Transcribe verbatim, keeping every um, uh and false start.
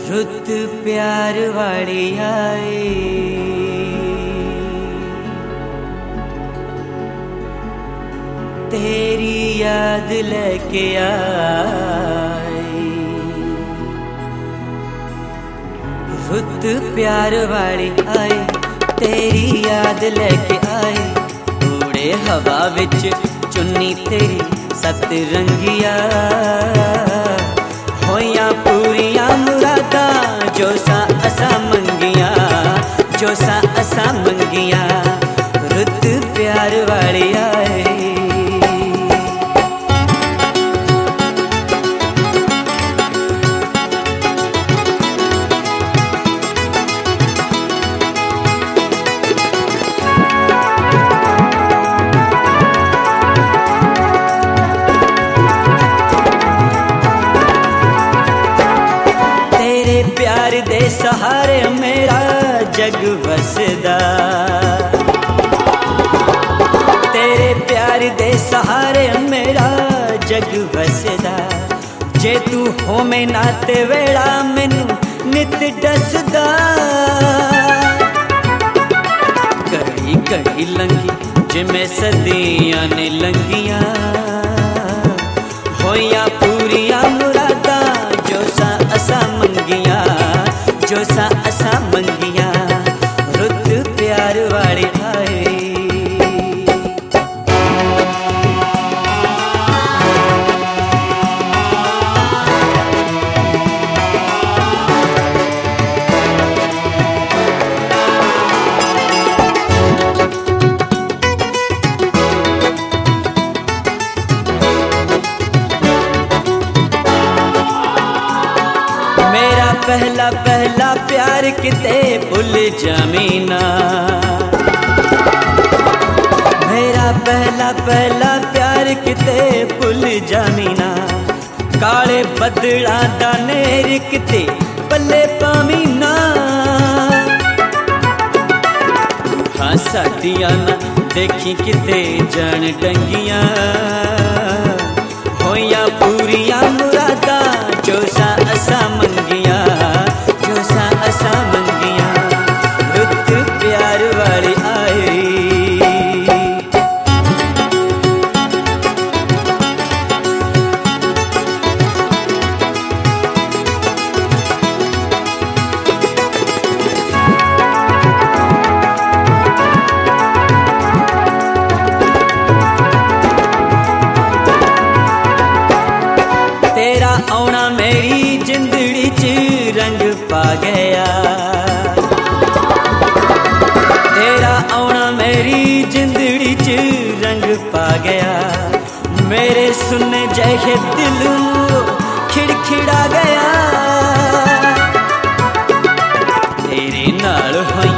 रुत प्यार वाली आए, तेरी याद लेके आई। रुत प्यार वाली आए, तेरी याद लेके आई। उड़े हवा विच चुन्नी तेरी सतरंगिया, होया पूरिया मुरादा जो सा असा मंगिया, जो सा असा मंगिया। रुत प्यार वाली आए। प्यार दे सहारे मेरा जग वसदा, तेरे प्यार दे सहारे मेरा जग वसदा। जे तू होवे ना ते वेला मैनू नित दसदा। घड़ी घड़ी लंघी जिमें सदियां ने लंघियां, होया पूरिया मुरादा जो सा असा मंगिया, जो सा असा मंगिया। रुत प्यार वाली आए। मेरा पहला पहला प्यार किते भुल जामीना, मेरा पहला पहला प्यार किते भुल जामीना। काले बदला दा नेर किते पल्ले पामीना। हाँ साडियां ना देखी किते जान डंगियां, होया पूरिया मुरादा जो सा असा मंगिया, जो सा असा मंगिया। रुत प्यार वाली आए। तेरा आउणा मेरी जिंदड़ी च रंग पा गया, तेरा आउणा मेरी जिंदड़ी च रंग पा गया। मेरे सुनने जैसे दिल खिड़खिड़ा गया, तेरे नाल होई